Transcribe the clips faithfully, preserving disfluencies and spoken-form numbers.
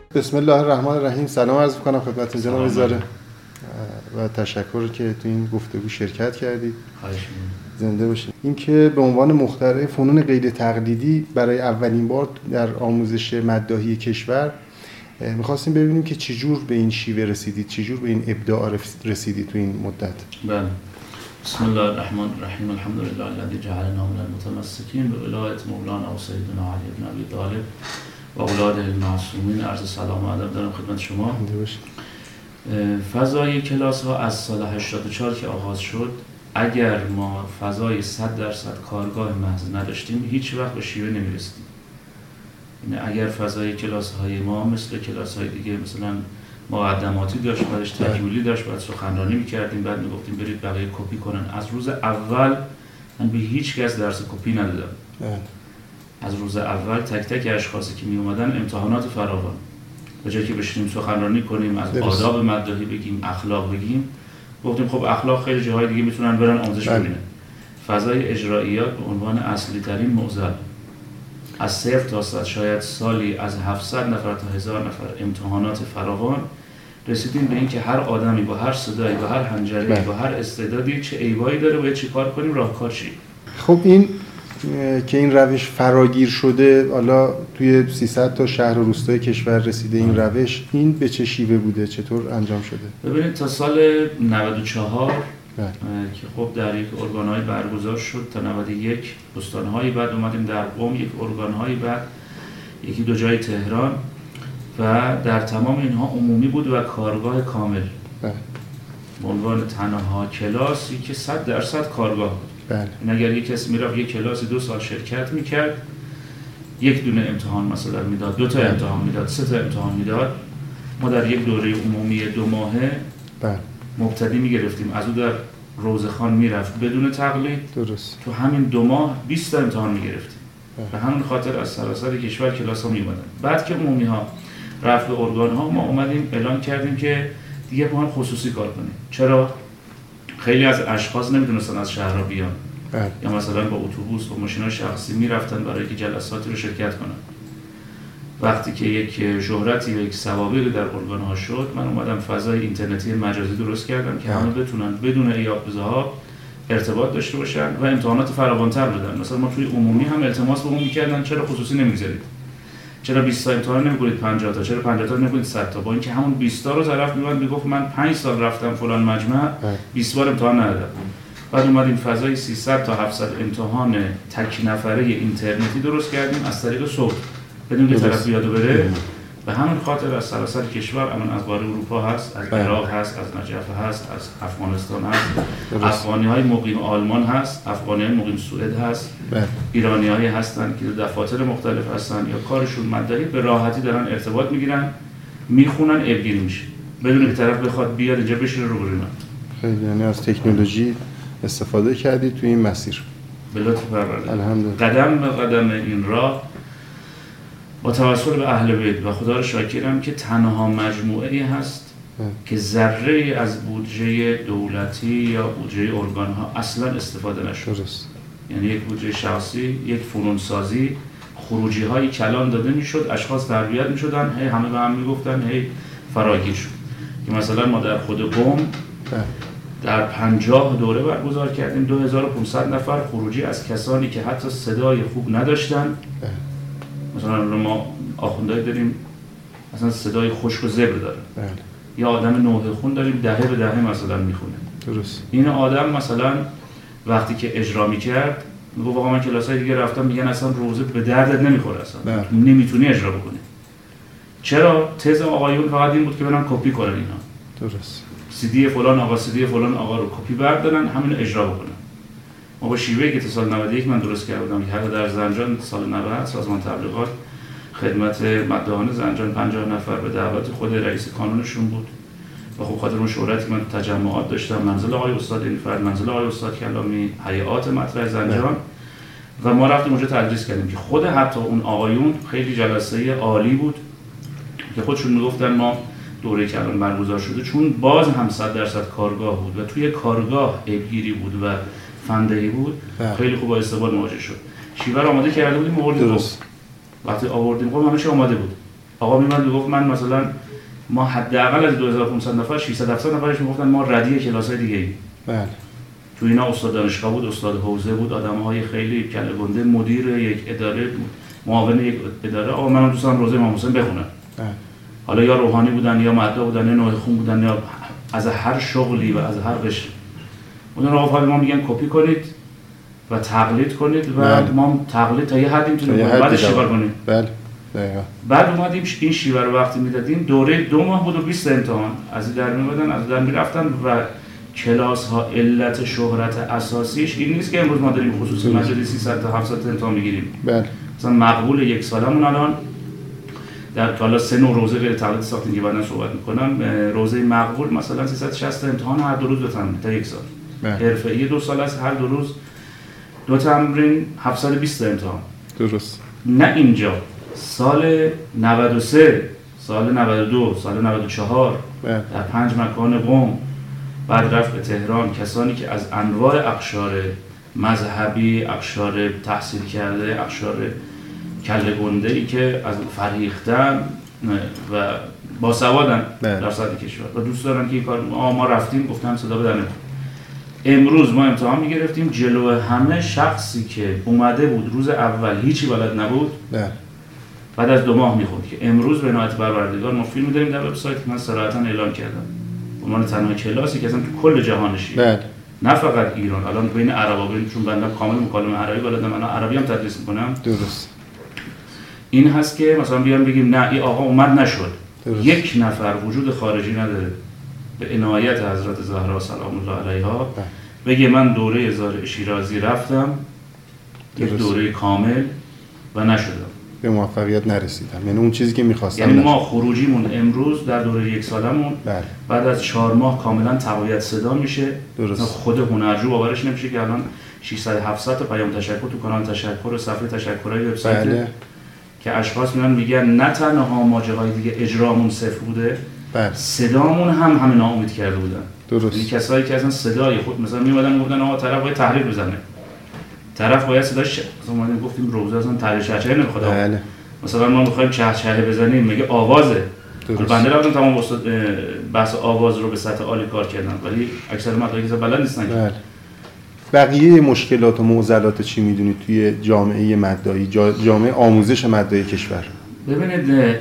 بسم الله الرحمن الرحیم. سلام عرض می‌کنم خدمت جناب وزاره و تشکر که تو این گفتگو شرکت کردید. زنده باشید. اینکه به عنوان مخترع فنون غیر تقلیدی برای اولین بار در آموزش مداحی کشور می‌خواستیم ببینیم که چجور به این شیوه رسیدید، چجور به این ابداع رسیدید تو این مدت. بله. بسم الله الرحمن الرحیم. الحمد لله الذی جعلنا من المتمسکین به ولایت مولانا و سیدنا علی بن ابی طالب و اولاده المعصومین. عرض سلام و ادب دارم خدمت شما. فضای کلاس ها از سال هشتاد و چهار که آغاز شد، اگر ما فضای صد درصد کارگاه محض نداشتیم هیچ وقت به شیوه نمیرسیدیم. یعنی اگر فضای کلاس های ما مثل کلاس های دیگه مثلا مقدماتی داشت، بعدش تکمیلی داشت، بعد سخنرانی میکردیم، بعد میگفتیم برید بقیه کپی کنن، از روز اول من به هیچ کس درس کپی ندادم. از روز اول تک تک اشخاصی که می اومدن امتحانات فراوان، به جای که بشینیم سخنرانی کنیم، از درست. آداب مداحی بگیم، اخلاق بگیم، گفتیم خب اخلاق خیلی جاهای دیگه میتونن برن آموزش ببینن. فضای اجراییات به عنوان اصلی ترین معضل از صفر تا صد، شاید سالی از هفتصد نفر تا هزار نفر امتحانات فراوان، رسیدیم به این که هر آدمی با هر صدایی، با هر حنجره‌ای، با هر استعدادی چه ایبایی داره، باید چی کار کنیم، راهکار چی. خب این که این روش فراگیر شده، حالا توی سیصد تا شهر و روستای کشور رسیده این روش، این به چه شیوه بوده، چطور انجام شده؟ ببینید تا سال نود و چهار که خب در یک ارگان‌های برگزار شد تا نود و یک استان‌هایی، بعد اومدیم در قم یک ارگان‌هایی، بعد یکی دو جای تهران، و در تمام اینها عمومی بود و کارگاه کامل به عنوان تنها کلاسی که صد درصد کارگاه بود. بله. این اگر یک کسی میرفت یک کلاسی دو سال شرکت میکرد، یک دونه امتحان مثلا میداد، دو تا بله. امتحان میداد، سه تا امتحان میداد، ما در یک دوره عمومی دو ماهه بله. مبتدی میگرفتیم، از او در روزخوان میرفت بدون تقلید. درست. تو همین دو ماه بیست تا امتحان میگرفتیم. به همین خاطر از سراسر کشور کلاس ها میومدن. بعد که عمومی ها رفت به ارگان ها، ما اومدیم اعلان کردیم که دیگه با هم خصوصی کار کنیم. چرا؟ خیلی از اشخاص نمیدونستن از شهرها بیان بله. یا مثلا با اتوبوس و ماشین‌های شخصی میرفتن برای که جلساتی رو شرکت کنن. وقتی که یک شهرتی و یک سوابقی در ارگان‌ها شد، من اومدم فضای اینترنتی مجازی درست کردم که همه بتونن بدون ایاب ذهاب ارتباط داشته باشن و امتحانات فراوان‌تر بدن. مثلا ما توی عمومی هم التماس به اون می‌کردن چرا خصوصی نمی‌گذارید؟ چرا بیست تا امتحان نمی‌کنید پنجاه تا؟ چرا پنجاه تا نمی‌کنید صد تا؟ با اینکه همون بیست تا رو طرف می‌ومد میگفت من پنج سال رفتم فلان مجمع بیست بار امتحان ندادم. بعد اومدیم فضای سیصد تا هفتصد امتحان تک نفره اینترنتی درست کردیم از طریق صوت، بدون که طرف بیاد و بره. به همین خاطر از سراسر کشور، الان از قاره اروپا هست، از عراق هست، از نجف هست، از افغانستان هست، افغانی‌های مقیم آلمان هست، افغانی‌های مقیم سوئد هست، ایرانی‌هایی هستن که در دفاتر مختلف هستن یا کارشون مداحی، به راحتی دارن ارتباط میگیرن، میخونن، ابگیری میشه بدون که طرف بخواد بیاد اینجا بشینه رو بروی من. خیلی یعنی از تکنولوژی استفاده کردید تو این مسیر. به لطف پروردگار. الحمدلله. قدم به قدم این راه با توسل به اهل بیت و خدا رو شاکرم که تنها مجموعه‌ای هست اه. که ذره از بودجه دولتی یا بودجه ارگان‌ها اصلا استفاده نشد. درست. یعنی یک بودجه شخصی، یک فنونسازی، خروجی‌های کلان داده میشد، اشخاص تربیت میشدن، هی همه به هم میگفتن، هی فراگیر شد. که مثلا ما در خود قم در پنجاه دوره برگزار کردیم، دو هزار و پانصد نفر خروجی از کسانی که حتی صدای خوب نداشتن. مثلا ما آخوندهایی داریم مثلا صدای خشک و زبر داره، بله. یا آدم نوحه خون داریم دهه به دهه مثلا میخونه. درست. این آدم مثلا وقتی که اجرا میکرد میگه واقعا من کلاسای دیگه رفتم میگن اصلا روزه به دردت نمیخوره، اصلا بله. نمیتونی اجرا بکنی. چرا؟ تز آقایون فقط این بود که برن کپی کنن اینا. درست. سی دی فلان آقا سی دی فلان آقا رو کپی بردارن، همین اجرا بکنن. ما با شیوهی که تا سال نود و یک من درست کردم که حتی در زنجان سال نود سازمان تبلیغات خدمت مداحان زنجان پنجاه نفر به دعوت خود رئیس کانونشون بود و خب خاطر اون شهرتی که من تجمعات داشتم، منزل آقای استاد اینفرد، منزل آقای استاد کلامی، هیئات مطرح زنجان، و ما رفتیم اونجا تدریس کردیم که خود حتی اون آقایون خیلی جلسه عالی بود که خودشون میگفتن ما دوره که الان برگزار شده چون باز هم صد درصد کارگاه بود و توی کارگاه عیبگیری بود و فندهی بود، خیلی خوب با استقبال مواجه شد. شیوه رو آماده کرده بودیم، آوردیم. درست. وقتی آوردیم خب همه چی آماده بود. آقا میومد میگفت من مثلا ما حداقل از دو هزار و پانصد نفر ششصد هفتصد نفرش میگفتن ما ردی کلاس‌های دیگه‌ای. بله. تو اینا استاد دانشگاه بود، استاد حوزه بود، آدم‌های خیلی کله گنده، مدیر یک اداره، معاون یک اداره. آقا منم دوست دارم روزه امام حسین بخونم. بله. حالا یا روحانی بودن یا مدعا بودن یا نوح خون بودن یا از هر شغلی و از هر قشری. اون آقا ما میگن کپی کنید و تقلید کنید و بله. ما تقلید تا یه حدی میتونیم بعدش چیکار کنیم. بله. دقیقاً. بعد اومدیم این شیوه رو وقتی میدادیم دوره دو ماه بود و بیست امتحان از در میومدن از در میرفتن و کلاس ها علت شهرت اساسیش این نیست که امروز ما داریم خصوصی مجازی سیصد تا هفتصد امتحان میگیریم. بله. مثلا مقبول یک سالمون الان در حالا سه نوع روزه غیر تقلید ساختیم که بعداً صحبت میکنم. روزه مقبول مثلا سیصد و شصت امتحان هر دو روز بتونن تا یک سال. حرفه‌ای دو سال است هر دو روز دو تمرین هفتصد و بیست امتحان. درست. نه اینجا سال نود و سه، سال نود و دو، سال نود و چهار بله. در پنج مکان قم بعد رفت به تهران کسانی که از انواع اقشار مذهبی، اقشار تحصیل کرده، اقشار کله گنده ای که از فریختن و باسوادن بله. در سطح کشور و دوست دارن که این کار ما رفتیم گفتم صدا بدن. امروز ما امتحان میگرفتیم جلو همه شخصی که اومده بود روز اول هیچی بلد نبود بله. بعد از دو ماه میخوند که امروز به عنایت پروردگار ما فیلم داریم در وبسایت که من صراحتاً اعلام کردم به عنوان تنها کلاسی که اصلا تو کل جهانشی بله. نه فقط ایران الان بین عربا بین چون بنده کامل مکالمه عربی بلدم من عربی هم تدریس میکنم درست این هست که مثلا بیان بگیم نه این آقا اومد نشد درست. یک نفر وجود خارجی نداره به عنایت حضرت زهرا سلام الله علیها بگه من دوره زار شیرازی رفتم یک دوره کامل و نشدم به موفقیت نرسیدم یعنی اون چیزی که می‌خواستم یعنی ما خروجیمون امروز در دوره یک سالمون بله. بعد از چهار ماه کاملا تقویت صدا میشه درست. خود هنرجو باورش نمیشه که الان ششصد هفتصد تا پیام تشکر تو کانال تشکر و صفحه تشکرای وبسایت بله. که اشخاص میان میگن نه تنها ما جاهای دیگه اجرامون صفر بوده بله. صدامون هم همه ناامید کرده بودن درست این کسایی که اصلا صدای خود مثلا میومدن میگفتن آقا طرف باید تحریر بزنه طرف باید صداش مثلا ما گفتیم روزه اصلا تحریر چهچه نمیخواد بله. مثلا ما میخوایم چهچه بزنیم میگه آوازه بنده رفتم تمام استاد بحث آواز رو به سطح عالی کار کردم ولی اکثر مدارک بلد نیستن بله. بقیه مشکلات و معضلات چی میدونید توی جامعه مدعی جامعه آموزش مدعی کشور؟ ببینید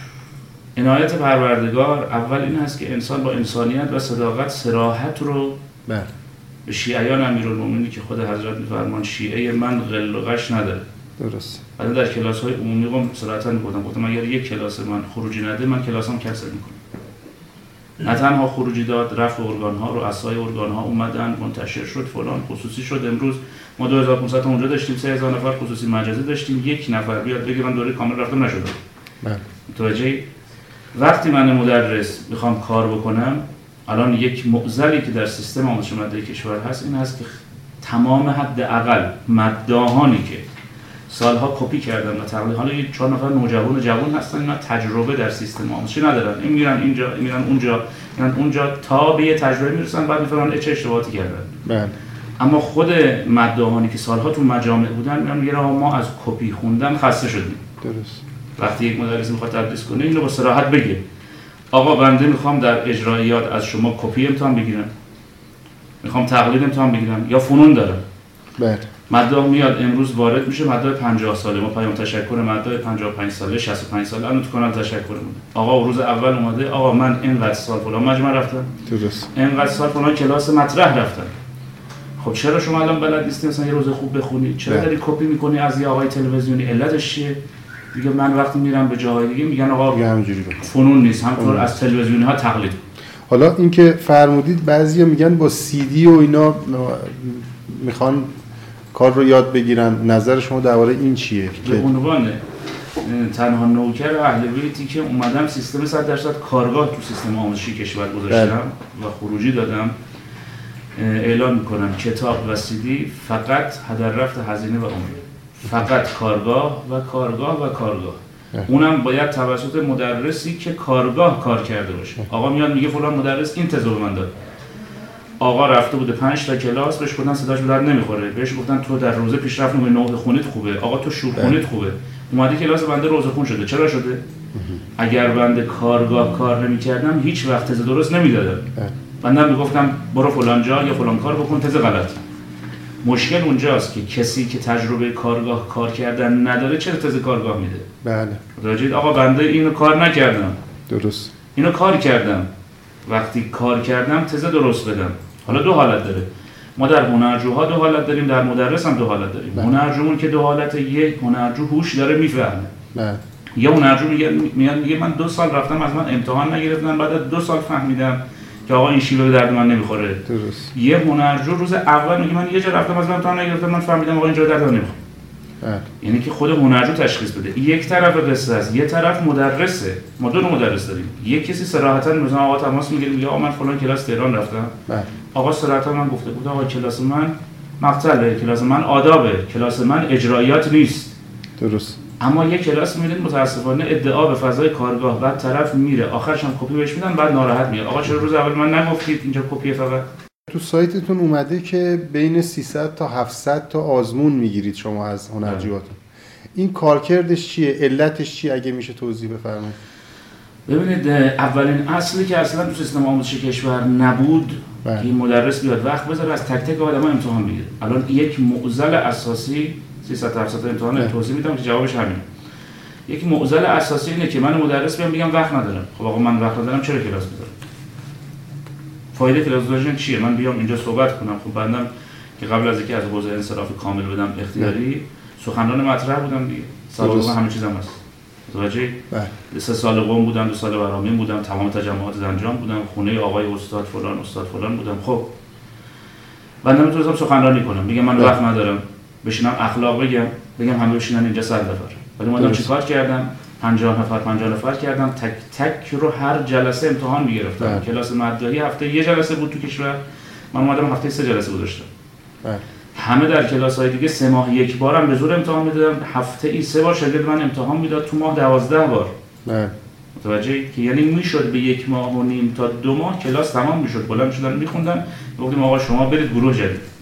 عنایت پروردگار اول این هست که انسان با انسانیت و صداقت صراحت رو بله. به شیعیان امیرالمومنین که خود حضرت می‌فرمان شیعه من غل و غش نداره درست. بعد در کلاس‌های عمومی قم صراحتاً می‌گفتم گفتم اگر یک کلاس من خروجی نده من کلاسم کنسل می‌کنم. نه تنها خروجی داد رفع ارگان‌ها رو اسای ارگان‌ها اومدن منتشر شد فلان خصوصی شد امروز ما دو هزار و پانصد تا اونجا داشتیم سه هزار نفر خصوصی مجازی داشتیم یک نفر بیاد بگه من دوره کامل رفتم نشدم. بله. متوجه وقتی من مدرس میخوام کار بکنم الان یک معضلی که در سیستم آموزش مدعی کشور هست این هست که تمام حداقل مدعاهانی که سالها کپی کردن و تقلید حالا یک چهار نفر نوجوان و جوان هستن اینا تجربه در سیستم آموزشی ندارن این میرن اینجا این میرن اونجا میرن اونجا تا به یه تجربه میرسن بعد میفهمن چه اشتباهاتی کردن بله. اما خود مدعاهانی که سالها تو مجامع بودن میگن میگن ما از کپی خوندن خسته شدیم درست وقتی یک مدرس میخواد تدریس کنه اینو با صراحت بگه آقا بنده میخوام در اجراییات از شما کپی امتحان بگیرم میخوام تقلید امتحان بگیرم یا فنون دارم بله مدعا میاد امروز وارد میشه مدعا پنجاه ساله ما پیام تشکر مدعا پنجاه و پنج ساله شصت و پنج ساله الان تو کانال تشکر مونه آقا روز اول اومده آقا من اینقدر سال فلان مجمع رفتم درست اینقدر سال فلان کلاس مطرح رفتم خب چرا شما الان بلد نیستی مثلا یه روز خوب بخونی چرا داری کپی میکنی از یه آقای تلویزیونی علتش چیه دیگه من وقتی میرم به جاهای دیگه میگن آقا همینجوری فنون نیست همونطور از تلویزیونی ها تقلید حالا اینکه فرمودید بعضیا میگن با سی دی و اینا میخوان کار رو یاد بگیرن نظر شما درباره این چیه به عنوان تنها نوکر اهل بیتی که اومدم سیستم صد درصد کارگاه تو سیستم آموزشی کشور گذاشتم و خروجی دادم اعلام میکنم کتاب و سی دی فقط هدر رفت هزینه و عمر فقط کارگاه و کارگاه و کارگاه اونم باید توسط مدرسی که کارگاه کار کرده باشه آقا میاد میگه فلان مدرس این تزو به من داد آقا رفته بوده پنج تا کلاس بهش گفتن صداش به درد نمیخوره بهش گفتن تو در روزه پیشرفت نمره نوع خونیت خوبه آقا تو شور خونیت خوبه اومده کلاس بنده روزه خون شده چرا شده اگر بنده کارگاه کار نمی‌کردم هیچ وقت تز درست نمیدادم. بنده میگفتم برو فلان جا یا فلان کار بکن، تز غلط. مشکل اونجاست که کسی که تجربه کارگاه کار کردن نداره چرا تز کارگاه میده؟ بله. راجعید آقا بنده اینو کار نکردم. درست. اینو کار کردم. وقتی کار کردم تز درست بدم. حالا دو حالت داره. ما در هنرجوها دو حالت داریم، در مدرس هم دو حالت داریم. بله. هنرجومون که دو حالت، یک هنرجو هوش داره میفهمه. بله. یا هنرجو میگه میاد میگه من دو سال رفتم از من امتحان نگرفتن، بعد دو سال فهمیدم که آقا این شیوه به درد من نمیخوره. درست. یه هنرجو روز اول میگه من یه جا رفتم از من امتحان نگرفتم، من فهمیدم آقا اینجا درد من نمیخوره. بله. یعنی که خود هنرجو تشخیص بده. یک طرف قصه است، یه طرف مدرسه. ما دو نوع مدرس داریم. یک کسی صراحتاً مثلا آقا تماس میگیره میگه آقا من فلان کلاس تهران رفتم. بله. آقا صراحتاً من گفته بود آقا کلاس من مقتله، کلاس من آدابه، کلاس من اجرایات نیست. درست. اما یک کلاس میدید متاسفانه ادعا به فضای کارگاه، بعد طرف میره آخرش هم کپی بهش میدن، بعد ناراحت میاد آقا چرا روز اول من نگفتید اینجا کپی فقط. تو سایتتون اومده که بین سیصد تا هفتصد تا آزمون میگیرید شما از هنرجوهاتون. این کارکردش چیه؟ علتش چیه؟ اگه میشه توضیح بفرمایید. ببینید اولین اصلی که اصلا تو سیستم آموزشی کشور نبود که این مدرس بیاد وقت بذاره از تک تک آدم‌ها امتحان بگیره. الان یک معضل اساسی سیصد تا هفتصد تا امتحان توضیح میدم که جوابش همینه. یک معضل اساسی اینه که من مدرس بیام بگم وقت ندارم. خب آقا من وقت ندارم چرا کلاس بذارم؟ فایده کلاس داشتن چیه؟ من بیام اینجا صحبت کنم. خب بندم که قبل از اینکه از حوزه انصراف کامل بدم اختیاری سخنران مطرح بودم دیگه. سابقه همه چیزم هست. متوجه؟ بله. سه سال قم بودم، دو سال برامین بودم، تمام تجمعات زنجان بودم، خونه آقای استاد فلان استاد فلان بودم. خب بنده میتونم سخنرانی کنم، میگم من وقت ندارم. بشینم اخلاق بگم، بگم همه بشینن اینجا صد نفر. ولی من چیکار کردم؟ پنجاه نفر پنجاه نفر کردم، تک تک رو هر جلسه امتحان میگرفتم. کلاس مدرسه هفته یه جلسه بود تو کشور، من اومدم هفته سه جلسه گذاشتم. همه در کلاس‌های دیگه سه ماه یک بارم به زور امتحان میدادم، هفته ای سه بار شاگرد من امتحان میداد، تو ماه دوازده بار. بله. متوجهی که یعنی میشد به یک ماه و نیم تا دو ماه کلاس تمام میشد، بلند میشدن میخوندن، گفتیم آقا شما برید گروه جدید.